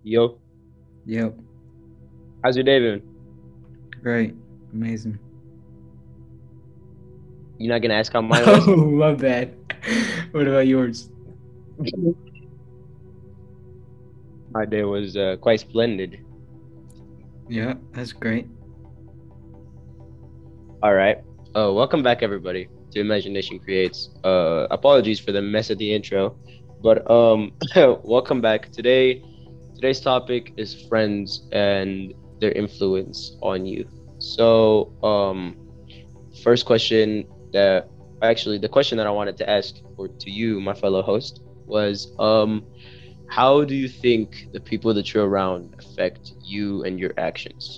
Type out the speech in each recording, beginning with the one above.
Yo, Yep. how's your day been? Great. Amazing. You're not gonna ask how mine was? Oh, my bad. What about yours? My day was quite splendid. Yeah, that's great. All right. Welcome back, everybody, to Imagination Creates. Apologies for the mess at the intro, but welcome back. Today's topic is friends and their influence on you. So, first question that actually the question that I wanted to ask or to you, my fellow host, was how do you think the people that you're around affect you and your actions?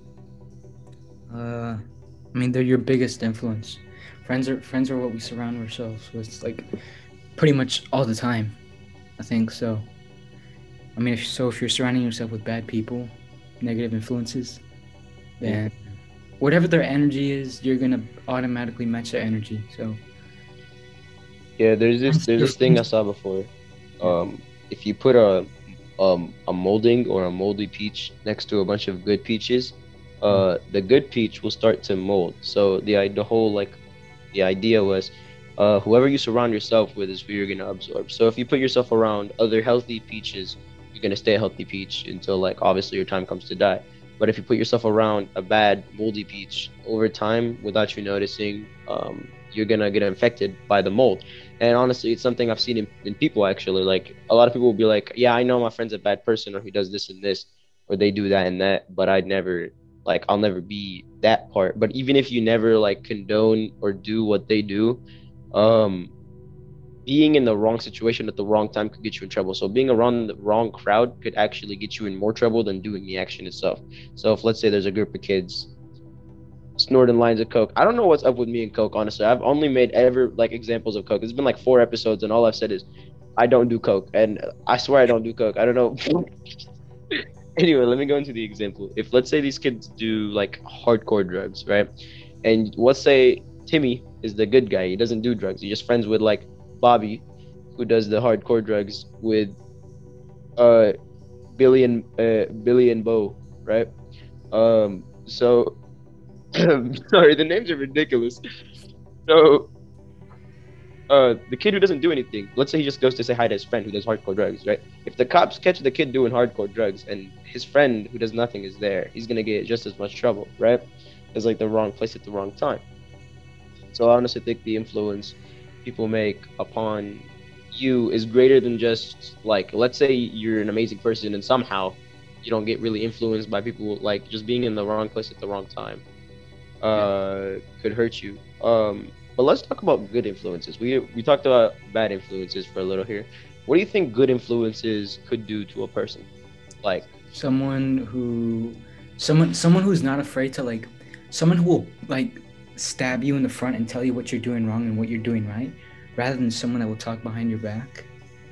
Uh, I mean, they're your biggest influence. Friends are what we surround ourselves with, like pretty much all the time. I think so. I mean, if you're surrounding yourself with bad people, negative influences, Mhm. then whatever their energy is, you're gonna automatically match their energy. So, Yeah, there's this friends, there's your this thing I friends. saw before. Yeah. If you put a molding or a moldy peach next to a bunch of good peaches, Mm. the good peach will start to mold. So the whole like the idea was, whoever you surround yourself with is who you're gonna absorb. So if you put yourself around other healthy peaches, you're gonna stay a healthy peach until like obviously your time comes to die. But if you put yourself around a bad moldy peach over time without you noticing, you're gonna get infected by the mold. And honestly, it's something I've seen in people actually. Like a lot of people will be like, "Yeah, I know my friend's a bad person, or he does this and this, or they do that and that," but I'd never like I'll never be that part. But even if you never like condone or do what they do, um, being in the wrong situation at the wrong time could get you in trouble. So being around the wrong crowd could actually get you in more trouble than doing the action itself. So if let's say there's a group of kids snorting lines of coke. I don't know what's up with me and coke. Honestly, I've only made ever like examples of coke. It's been like 4 episodes, and all I've said is I don't do coke, and I swear I don't do coke. I don't know. Anyway, let me go into the example. If let's say these kids do like hardcore drugs, right? And let's say Timmy is the good guy. He doesn't do drugs. He's just friends with like Bobby, who does the hardcore drugs with uh Billy and Bo, right? So sorry, the names are ridiculous. So the kid who doesn't do anything, let's say he just goes to say hi to his friend who does hardcore drugs, right? If the cops catch the kid doing hardcore drugs and his friend who does nothing is there, he's gonna get just as much trouble, right? It's like the wrong place at the wrong time. So I honestly think the influence people make upon you is greater than just like, let's say you're an amazing person and somehow you don't get really influenced by people, like just being in the wrong place at the wrong time Yeah. could hurt you. But let's talk about good influences. We talked about bad influences for a little here. What do you think good influences could do to a person? Like, someone who someone who's not afraid to someone who will stab you in the front and tell you what you're doing wrong and what you're doing right, rather than someone that will talk behind your back.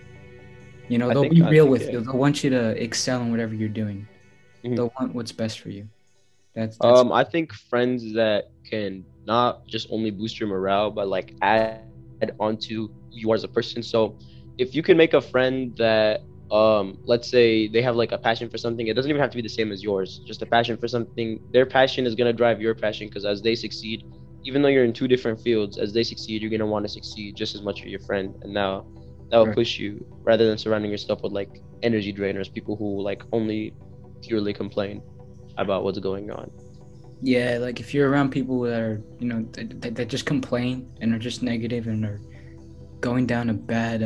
They'll be I real think with yeah. you. They'll want you to excel in whatever you're doing. Mhm. They'll want what's best for you. That's I think friends that can not just only boost your morale, but like add onto you as a person. So if you can make a friend that let's say they have like a passion for something, it doesn't even have to be the same as yours, just a passion for something. Their passion is going to drive your passion because as they succeed, even though you're in two different fields, as they succeed, you're going to want to succeed just as much as your friend. And now that will right. push you rather than surrounding yourself with like energy drainers, people who like only purely complain about what's going on. Yeah, like if you're around people that are that just complain and are just negative and are going down a bad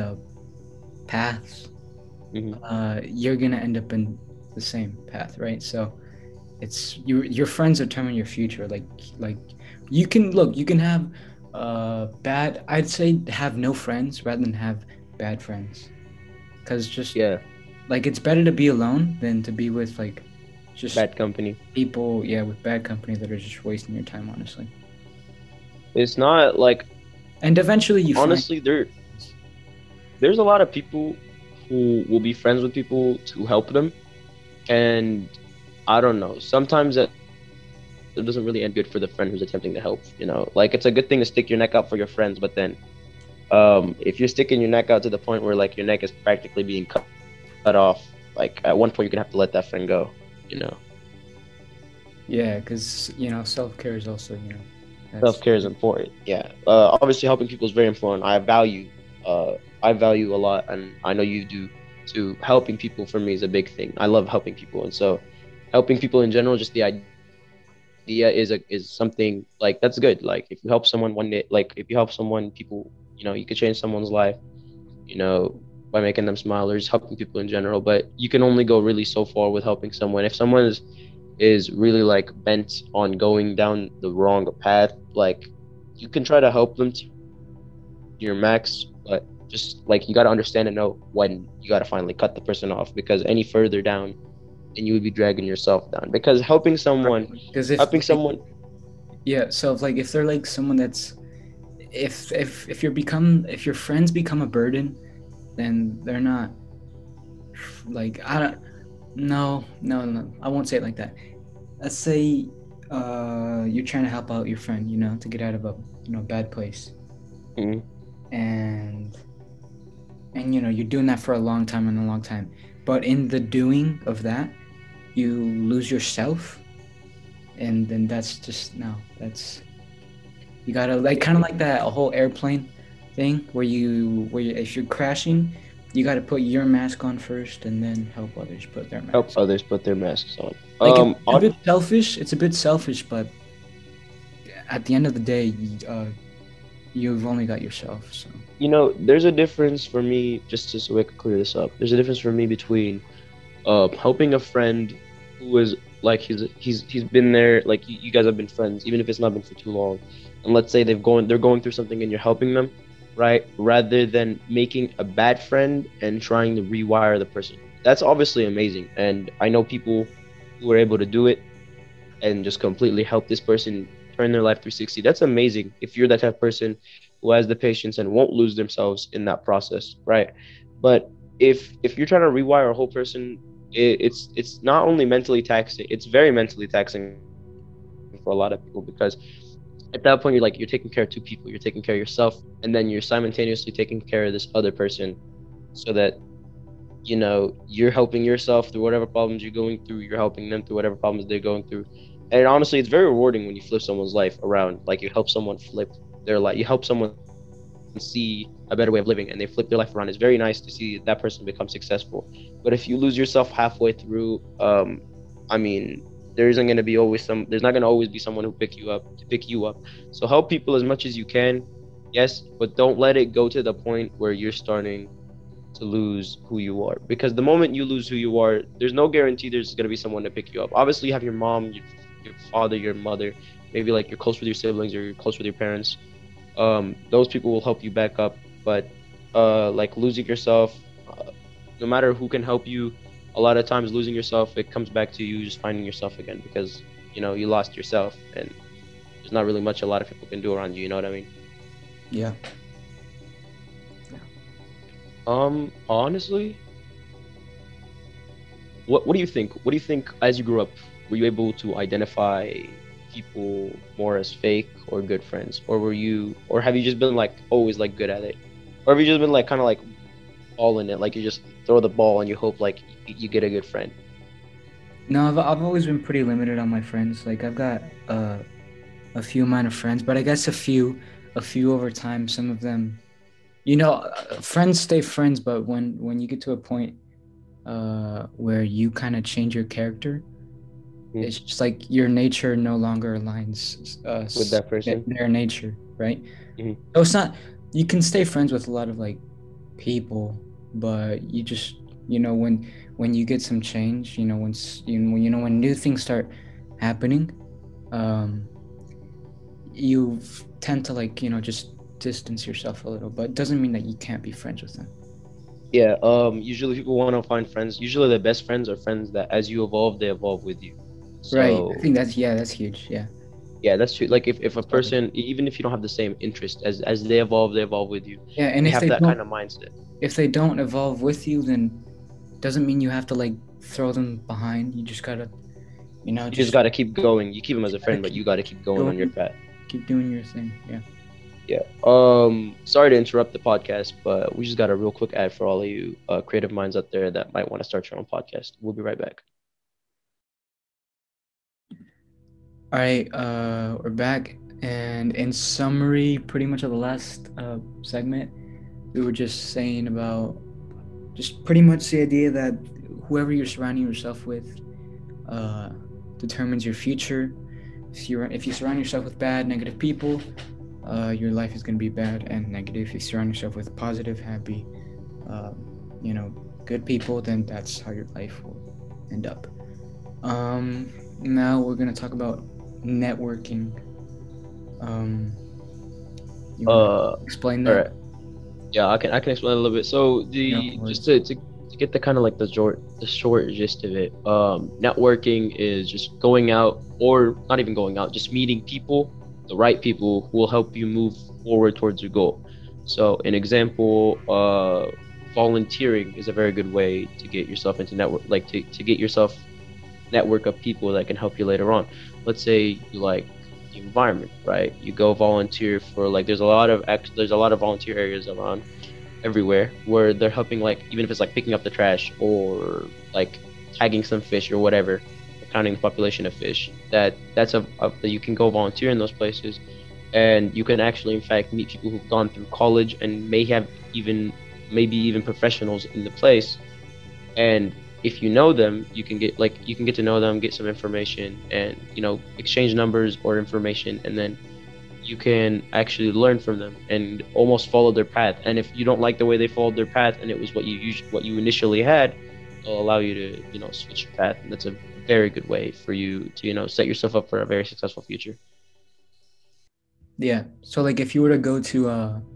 paths, Hmm. you're gonna end up in the same path, right? So it's your friends determine your future. Like you can have bad, I'd say have no friends rather than have bad friends, because just Yeah, like it's better to be alone than to be with just bad company. people, yeah, with bad company that are just wasting your time, honestly. It's not like And eventually you find. honestly there's a lot of people who will be friends with people to help them, and I don't know. Sometimes it doesn't really end good for the friend who's attempting to help. Like it's a good thing to stick your neck out for your friends, but then if you're sticking your neck out to the point where like your neck is practically being cut off, like at one point you're gonna have to let that friend go. You know, Yeah, because self-care is also self that's care is important. Yeah, obviously helping people is very important. I value a lot, and I know you do too. Helping people for me is a big thing. I love helping people, and so helping people in general, just the idea is something like that's good. Like if you help someone one day, like if you help someone, people, you could change someone's life, you know, by making them smile or just helping people in general. But you can only go really so far with helping someone. If someone is really like bent on going down the wrong path, like you can try to help them to your max, but just like you got to understand and know when you got to finally cut the person off, because any further down, then you would be dragging yourself down. Because right. Because if helping like someone, yeah, so if they're like someone that's if your friends become a burden, then they're not like I don't no, I won't say it like that. Let's say you're trying to help out your friend, to get out of a bad place, mm, and you're doing that for a long time and a long time, but in the doing of that you lose yourself, and then that's just no, that's you gotta like kind of like that whole airplane thing where you if you're crashing, you gotta put your mask on first and then help others put their help mask. others put their masks on. Like it's a bit selfish. It's a bit selfish, but at the end of the day, you've only got yourself. So there's a difference for me, just so we can clear this up. There's a difference for me between helping a friend who is like he's been there, like you guys have been friends, even if it's not been for too long, and let's say they're going through something and you're helping them, right? Rather than making a bad friend and trying to rewire the person. That's obviously amazing, and I know people who are able to do it and just completely help this person turn their life 360. That's amazing if you're that type of person who has the patience and won't lose themselves in that process, right? But if you're trying to rewire a whole person, it's not only mentally taxing, it's very mentally taxing for a lot of people, because at that point you're taking care of two people. You're taking care of yourself, and then you're simultaneously taking care of this other person, so that you're helping yourself through whatever problems you're going through, you're helping them through whatever problems they're going through. And honestly, it's very rewarding when you flip someone's life around. Like you help someone flip their life, you help someone see a better way of living, and they flip their life around. It's very nice to see that person become successful. But if you lose yourself halfway through, I mean, there's not going to always be someone who pick you up. So help people as much as you can, yes, but don't let it go to the point where you're starting to lose who you are, because the moment you lose who you are, there's no guarantee there's going to be someone to pick you up. Obviously you have your mom, your father, your mother, maybe like you're close with your siblings or you're close with your parents. Those people will help you back up, but like losing yourself, no matter who can help you, a lot of times losing yourself, it comes back to you just finding yourself again, because you lost yourself, and there's not really much a lot of people can do around you, you know what I mean? yeah. Honestly, what do you think? What do you think as you grew up? Were you able to identify people more as fake or good friends, or have you just been like always like good at it, or have you just been like kind of like all in it, like you just throw the ball and you hope like you get a good friend? No, I've always been pretty limited on my friends. Like I've got a few amount of friends, but I guess a few over time. Some of them, friends stay friends, but when you get to a point where you kind of change your character, Mhm. it's just like your nature no longer aligns With that person. their nature, right? Mhm. So it's not you can stay friends with a lot of like people, but you just when you get some change, once when new things start happening, um, you tend to like just distance yourself a little, but it doesn't mean that you can't be friends with them. Yeah. Usually people want to find friends. Usually the best friends are friends that as you evolve, they evolve with you. Right. I So think that's huge. Yeah. yeah, that's true. Like if a So, person, even if you don't have the same interest, as they evolve with you. yeah, and They have that kind of mindset. if they don't evolve with you, then doesn't mean you have to like throw them behind. You just gotta, You just just got to keep going. You keep them as a gotta friend, but you got to keep going on your going, path. keep doing your thing. Yeah. Yeah. Sorry to interrupt the podcast, but we just got a real quick ad for all of you creative minds out there that might want to start your own podcast. We'll be right back. All right, we're back, and in summary, pretty much of the last segment, we were just saying about just pretty much the idea that whoever you're surrounding yourself with uh, determines your future. If you surround yourself with bad, negative people, your life is going to be bad and negative. If you surround yourself with positive, happy, uh, good people, then that's how your life will end up. Now we're going to talk about networking. You want Uh, to explain all that? right. Yeah, I can explain a little bit. So No the just worries. to get the kind of like the short gist of it. Networking is just going out or not even going out, just meeting people, the right people who will help you move forward towards your goal. So an example, volunteering is a very good way to get yourself into network, like to get yourself network of people that can help you later on. Let's say you like the environment, right? You go volunteer for like there's a lot of volunteer areas around everywhere where they're helping, like even if it's like picking up the trash or like tagging some fish or whatever, counting the population of fish. That you can go volunteer in those places, and you can actually in fact meet people who've gone through college and may have even maybe even professionals in the place. And if you know them, you can get to know them, get some information, and exchange numbers or information, and then you can actually learn from them and almost follow their path. And if you don't like the way they followed their path and it was what you initially had, it'll allow you to switch your path. And that's a very good way for you to set yourself up for a very successful future. Yeah. So like if you were to go to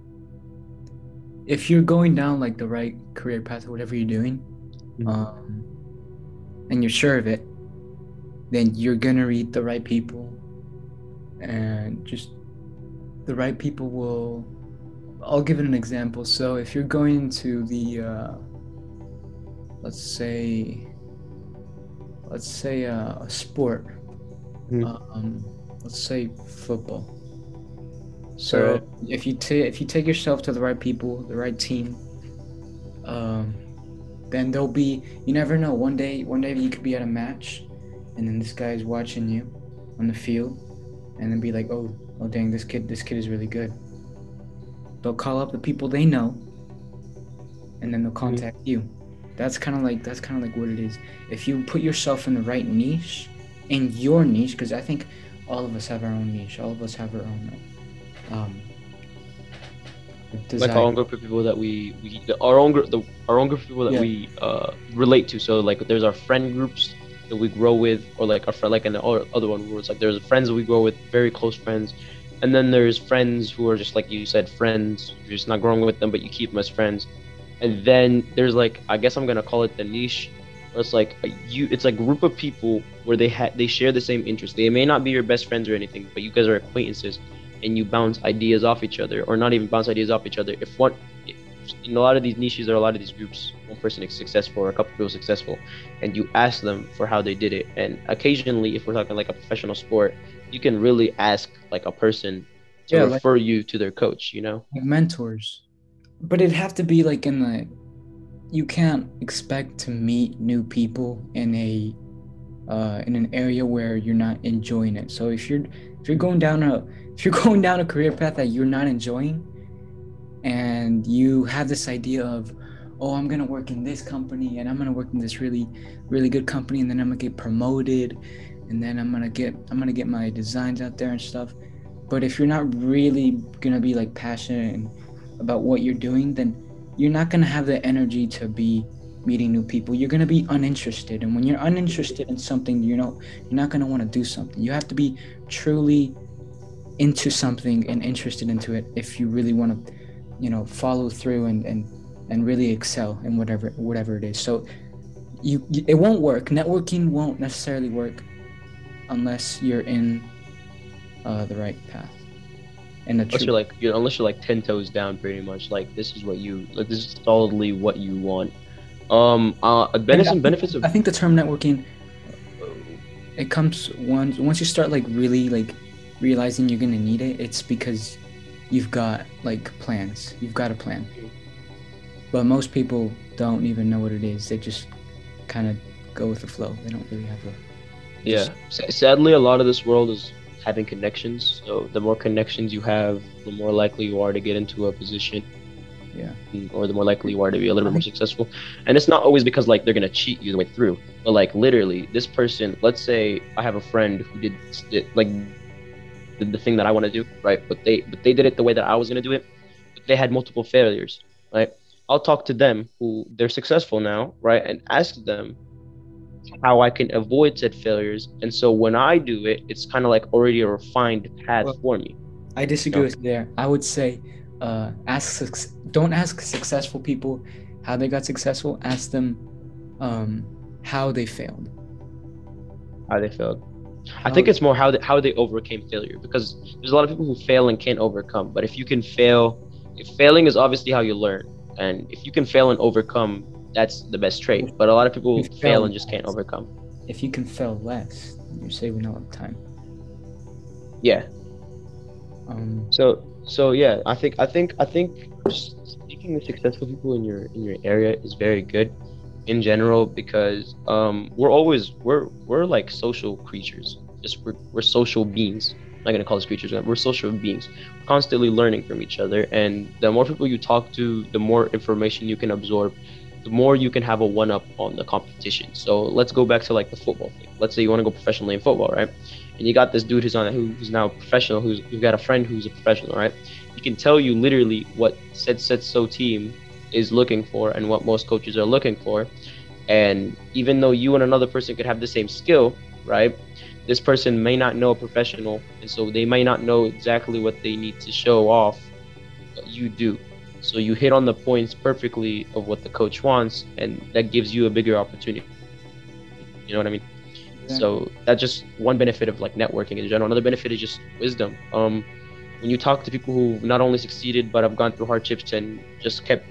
if you're going down like the right career path or whatever you're doing, um and you're sure of it, then you're gonna meet the right people, and just the right people will. I'll give it an example. So if you're going to the let's say a sport, Mhm. um, let's say football. All So right. if you take yourself to the right people, the right team, um, then there'll be, you never know. One day you could be at a match, and then this guy's watching you on the field, and then be like, oh dang, this kid is really good. They'll call up the people they know, and then they'll Mhm. contact you. That's kind of like what it is. If you put yourself in the right niche, in your niche, because I think all of us have our own niche. All of us have our own um, Like our desire. own group of people that our own group our own group of people that Yeah. we relate to. So like there's our friend groups that we grow with, or like our friend, like in the other one where it's like there's friends that we grow with, very close friends, and then there's friends who are just like you said, friends. You're just not growing with them, but you keep them as friends. And then there's like, I guess I'm gonna call it the niche, where it's like it's a group of people where they share the same interests. They may not be your best friends or anything, but you guys are acquaintances, and you bounce ideas off each other, or not even bounce ideas off each other. If, in a lot of these niches or a lot of these groups, one person is successful or a couple people successful, and you ask them for how they did it. And occasionally, if we're talking like a professional sport, you can really ask like a person to Yeah, refer you to their coach. like mentors. But it'd have to be like in the. You can't expect to meet new people in an area where you're not enjoying it. So if you're going down a if you're going down a career path that you're not enjoying, and you have this idea of, oh, I'm gonna work in this company, and I'm gonna work in this really really good company, and then I'm gonna get promoted, and then I'm gonna get my designs out there and stuff. But if you're not really gonna be like passionate about what you're doing, then you're not gonna have the energy to be meeting new people. You're gonna be uninterested, and when you're uninterested in something, you're not gonna want to do something. You have to be truly into something and interested into it if you really want to, follow through and really excel in whatever it is. So it won't work. Networking won't necessarily work unless you're in the right path and the Unless true. you're like unless you're like 10 toes down, pretty much like this is what you like, this is solidly what you want. And I think, Benefits of I think the term networking, it comes once you start like really like realizing you're gonna need it. It's because you've got like plans. You've got a plan. But most people don't even know what it is. They just kind of go with the flow. They don't really have a just Yeah. Sadly, a lot of this world is having connections. So the more connections you have, the more likely you are to get into a position, yeah. or the more likely you are to be a little I bit more think successful. And it's not always because like they're gonna cheat you the way through, but like literally, this person. Let's say I have a friend who did the thing that I want to do, right? But they did it the way that I was gonna do it. But they had multiple failures, right? I'll talk to them who they're successful now, right, and ask them how I can avoid said failures. And so when I do it, it's kind of like already a refined path well, for me. I You disagree know, with you there. I would say, don't ask successful people how they got successful. Ask them, um, how they failed. how they failed. I How think it's more how they overcame failure, because there's a lot of people who fail and can't overcome. But if you can fail, if failing is obviously how you learn, and if you can fail and overcome, that's the best trait. But a lot of you people fail fail and just can't less. overcome. If you can fail less, you're saving a lot of time. Yeah. Um, So yeah, I think just speaking with successful people in your area is very good in general, because we're like social creatures. Just we're social beings. I'm not gonna call us creatures. We're social beings. We're constantly learning from each other, and the more people you talk to, the more information you can absorb, the more you can have a one up on the competition. So let's go back to like the football thing. Let's say you want to go professionally in football, right? And you got this dude who's now a professional, who's you've got a friend who's a professional, right? He can tell you literally what said so team is looking for and what most coaches are looking for. And even though you and another person could have the same skill, right? This person may not know a professional, and so they may not know exactly what they need to show off, but you do. So you hit on the points perfectly of what the coach wants, and that gives you a bigger opportunity. You know what I mean? exactly. So that's just one benefit of like networking in general. Another benefit is just wisdom. When you talk to people who not only succeeded but have gone through hardships and just kept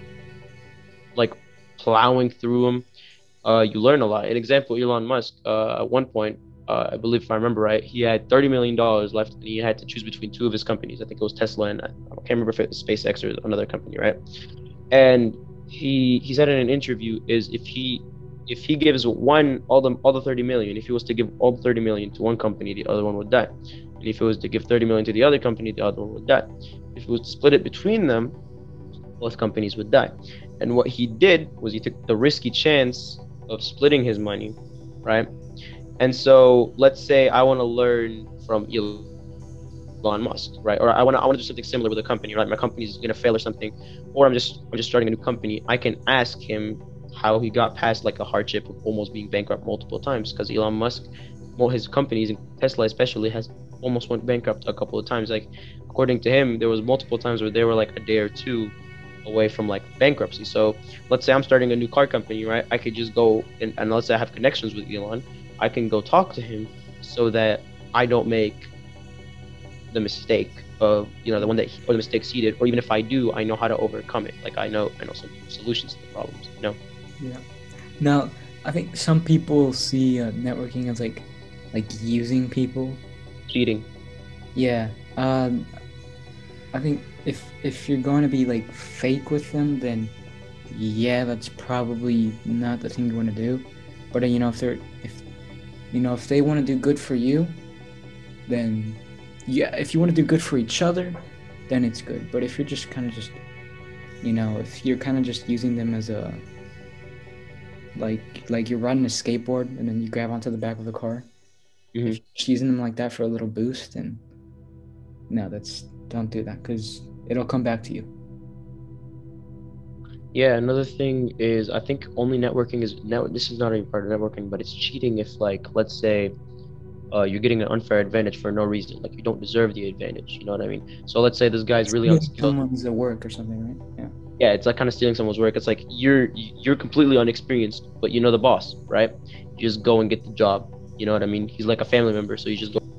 like plowing through them, you learn a lot. An example, Elon Musk. At one point, I believe if I remember right, he had $30 million left, and he had to choose between two of his companies. I think it was Tesla and I can't remember if it was SpaceX or another company, right? And he said in an interview is if he gives one all the 30 million, if he was to give all the 30 million to one company, the other one would die. And if he was to give 30 million to the other company, the other one would die. If he was to split it between them, both companies would die. And what he did was he took the risky chance of splitting his money, right? And so let's say I want to learn from Elon Musk, right? Or I want to do something similar with a company, right? My company is gonna fail or something, or I'm just starting a new company. I can ask him how he got past like a hardship of almost being bankrupt multiple times, because Elon Musk, well, his companies, and Tesla especially, has almost went bankrupt a couple of times. Like according to him, there was multiple times where they were like a day or two away from like bankruptcy. So let's say I'm starting a new car company, right? I could just go and let's say I have connections with Elon, I can go talk to him so that I don't make the mistake of the one that or the mistakes he did, or even if I do, I know how to overcome it. Like I know some solutions to the problems. Yeah. Now, I think some people see networking as like using people. Cheating. Yeah. I think if you're going to be like fake with them, then yeah, that's probably not the thing you want to do. But if they want to do good for you, then yeah, if you want to do good for each other, then it's good. But if you're just kind of just if you're kind of just using them as a like you're riding a skateboard and then you grab onto the back of the car, if Hmm. you're just using them like that for a little boost, then no, don't do that because it'll come back to you. Yeah, another thing is I think only networking is now this is not even part of networking, but it's cheating if like let's say you're getting an unfair advantage for no reason, like you don't deserve the advantage. You know what I mean? So let's say this guy's really Stealing unskilled. someone's work or something, right? Yeah. Yeah, it's like kind of stealing someone's work. It's like you're completely unexperienced, but you know the boss, right? You just go and get the job. You know what I mean? He's like a family member, so you just go.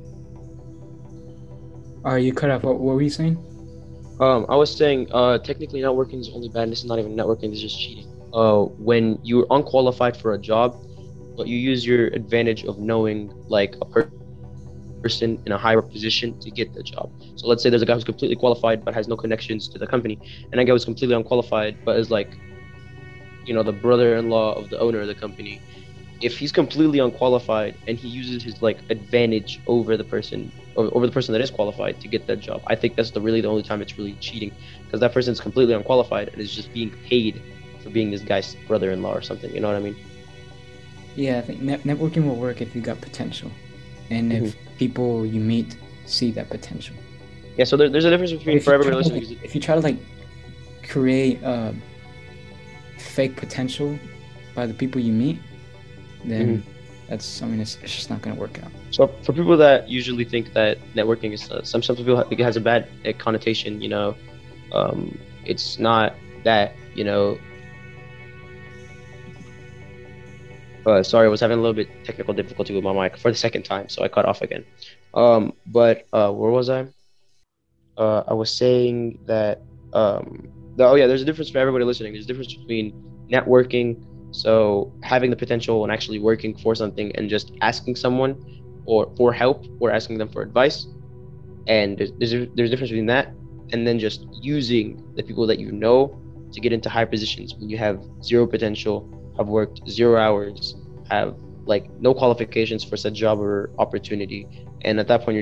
You cut off. What were you saying? I was saying, technically networking is only bad. And this is not even networking. This is just cheating. When you're unqualified for a job, but you use your advantage of knowing like a person person in a higher position to get the job. So let's say there's a guy who's completely qualified but has no connections to the company, and a guy who's completely unqualified but is like, the brother-in-law of the owner of the company. If he's completely unqualified and he uses his like advantage over the person, over the person that is qualified to get that job, I think that's the only time it's really cheating, because that person's completely unqualified and is just being paid for being this guy's brother-in-law or something. You know what I mean? Yeah, I think networking will work if you got potential, and if Mhm. people you meet see that potential. Yeah. So there's a difference between, If for you everybody try to, listening. if you try to like create fake potential by the people you meet, then Mhm. that's, I mean, it's just not gonna work out. So for people that usually think that networking is some people think it has a bad connotation. It's not that. Sorry, I was having a little bit technical difficulty with my mic for the second time, so I cut off again. But where was I? I was saying that oh yeah, there's a difference for everybody listening. There's a difference between networking, so having the potential and actually working for something, and just asking someone or for help or asking them for advice. And there's a difference between that and then just using the people that you know to get into high positions when you have zero potential, have worked 0 hours, have like no qualifications for said job or opportunity, and at that point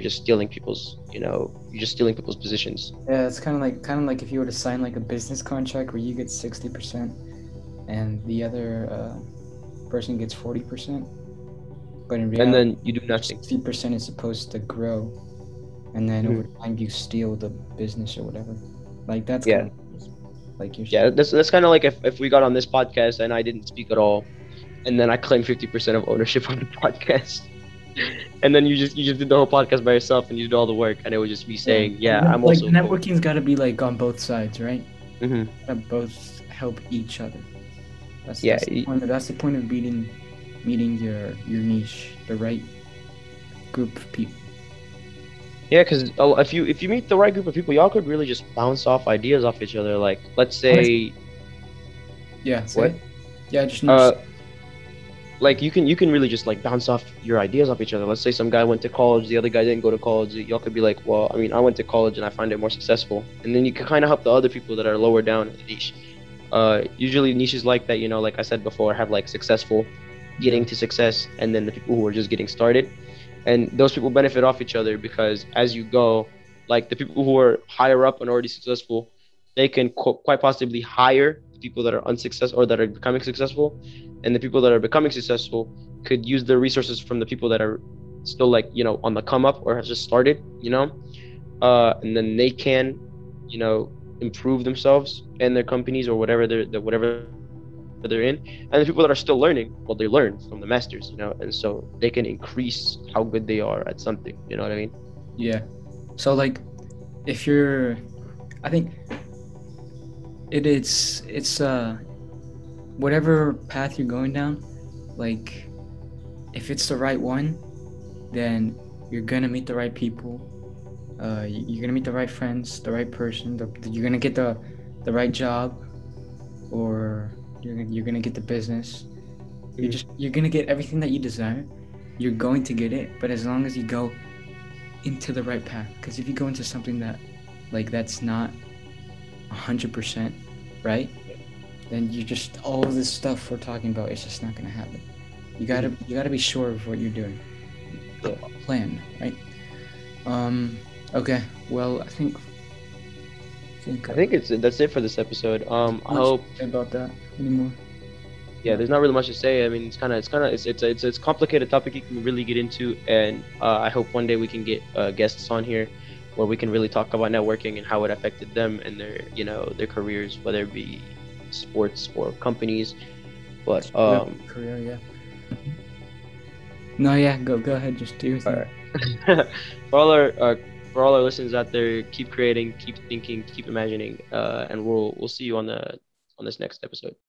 you're just stealing people's positions. Yeah, it's kind of like if you were to sign like a business contract where you get 60% and the other person gets 40%, but in And reality, then you do your nothing. 60% is supposed to grow, and then over Mhm. time you steal the business or whatever. Like that's kind Yeah. of like you're Yeah, saying. that's kind of like if we got on this podcast and I didn't speak at all, and then I claim 50% of ownership on the podcast. And then you just did the whole podcast by yourself and you did all the work, and it was just me Yeah, saying, and yeah, then, I'm like also going. networking's got to be like on both sides, right? Hmm. Gotta both help each other. That's Yeah, that's the point. That's the point of meeting your niche, the right group of people. yeah, because if you meet the right group of people, y'all could really just bounce off ideas off each other. Like, let's Honestly, say yeah, say what? it. Yeah, just know. Uh, like you can really just like bounce off your ideas off each other. Let's say some guy went to college, the other guy didn't go to college. Y'all could be like, well, I mean, I went to college and I find it more successful, and then you can kind of help the other people that are lower down in the niche. Usually niches like that, like I said before, have like successful Yeah, getting to success, and then the people who are just getting started, and those people benefit off each other because as you go, like the people who are higher up and already successful, they can quite possibly hire the people that are unsuccessful or that are becoming successful, and the people that are becoming successful could use the resources from the people that are still like on the come up or have just started, and then they can you know improve themselves and their companies or whatever they're in. And the people that are still learning, well, they learn from the masters, and so they can increase how good they are at something. You know what I mean? yeah. So like, if you're, I think it's whatever path you're going down, like if it's the right one, then you're gonna meet the right people. You're gonna meet the right friends, the right person. You're gonna get the right job, or you're gonna get the business. Mhm. You're gonna get everything that you desire. You're going to get it, but as long as you go into the right path. Because if you go into something that's not 100% right, then you just all of this stuff we're talking about, it's just not gonna happen. Mhm. You gotta be sure of what you're doing. Yeah. Plan, right? Um. Okay. Well, I think I think that's it for this episode. I not hope. sure about that anymore. Yeah, there's not really much to say. I mean, it's a complicated topic you can really get into, and I hope one day we can get guests on here where we can really talk about networking and how it affected them and their careers, whether it be sports or companies. But Career, yeah. No, yeah. Go ahead. Just do your all thing. right. for all our uh, for all our listeners out there, keep creating, keep thinking, keep imagining, and we'll see you on this next episode.